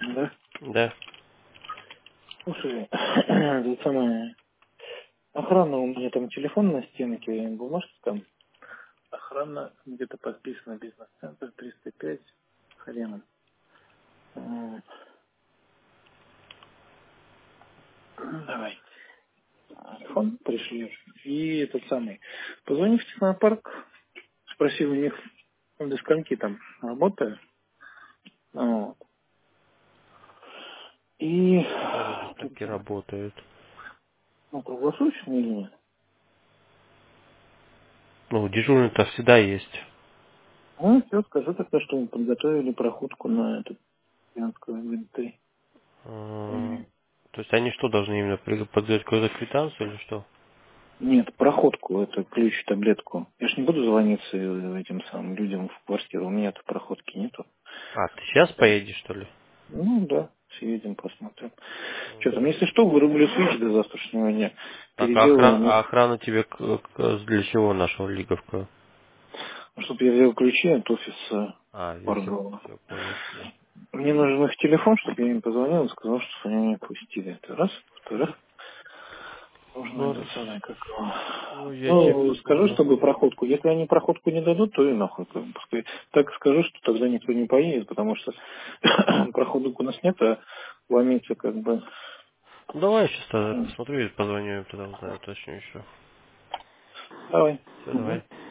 Да. Да. Слушай, это самое, охрана у меня там телефон на стенке, бумажка там. Охрана где-то подписана бизнес-центр 305 хреном. М, Давай. Телефон пришлешь. И этот самый. Позвони в технопарк, спроси у них до скольки там работаю. Вот. И Как это до скольки работают? ну, круглосуточно или нет? Ну, дежурный-то всегда есть. Ну, все, скажи тогда, что мы подготовили проходку на этот Пьянскую МНТ. А, то есть они что, должны именно подать какую-то квитанцию или что? Нет, проходку, это ключ, таблетку. Я ж не буду звониться этим самым людям в квартиру, у меня-то проходки нету. А, ты сейчас поедешь, что ли? Ну да, съедем, посмотрим. Что там, если что, вырублю свич до завтрашнего дня. Так, Переделаю, а охрана тебе для чего нашего лиговка? чтобы я взял ключи от офиса А, я Паргова. все понял. Да. Мне нужен их телефон, чтобы я им позвонил и сказал, что они меня пустили. Это раз. Во-вторых, нужно Ну, это самое, как его. ну, я тебе Ну, скажу, понял. чтобы проходку. Если они проходку не дадут, то и нахуй. Как бы. Так скажу, что тогда никто не поедет, потому что проходок у нас нет, а ломиться как бы. Ну, давай я сейчас посмотрю и позвоню им, тогда узнаю точно еще. Давай. Все, Мгм. давай.